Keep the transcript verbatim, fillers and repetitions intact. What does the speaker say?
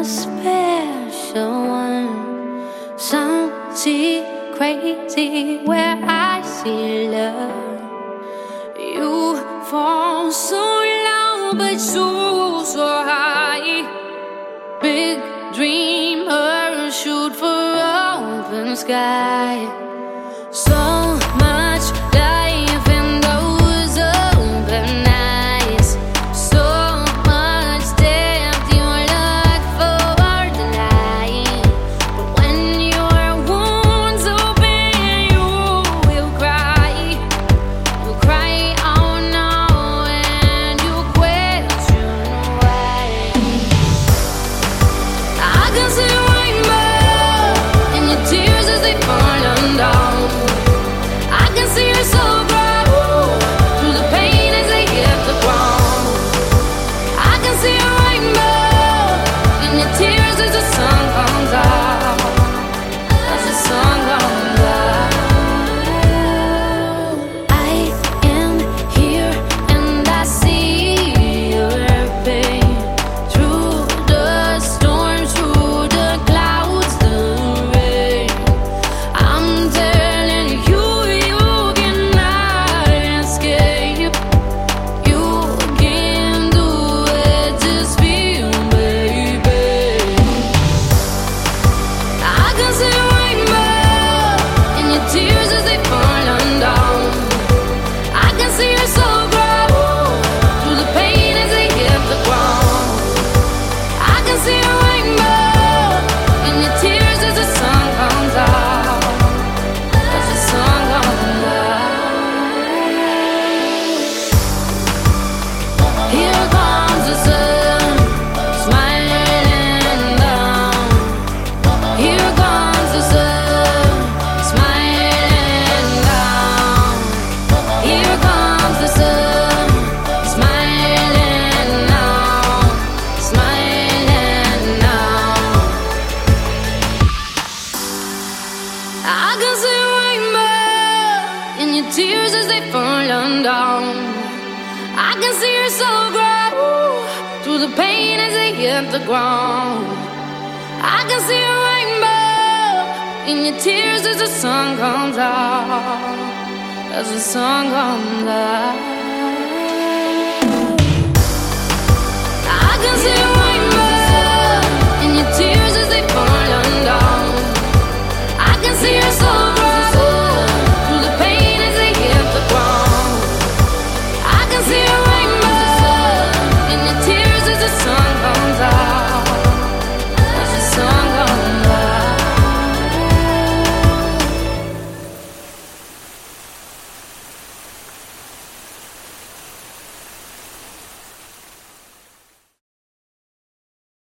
special one. Something crazy where I see love. You fall so low, but so, so high. Big dreamer, shoot for open sky. So much life in those open eyes. So much depth, you look for the light. But when your wounds open, you will cry. You'll cry out now and you question why. I can see the rainbow in your tears as they fall down. I can see your soul grow through the pain as they hit the ground. I can see a rainbow in your tears as the sun comes out. As the sun comes out. I am here and I see your pain through the storms, through the clouds, the rain. I'm telling you, you cannot escape. You can do it, just feel, baby. I can see a rainbow in your tears as they fall down. I can see your soul grow through the pain as they hit the ground. I can see a rainbow in your tears as the sun comes out. As the sun comes out. Here comes the sun, smiling down. Here comes the sun, smiling down. Here comes the sun, smiling now, smiling now. I can see a rainbow in your tears as they fall down. I can see your soul grow through the pain as they hit the ground. I can see a rainbow in your tears as the sun comes out. As the sun comes out. I can see a rainbow in your tears as they fall down.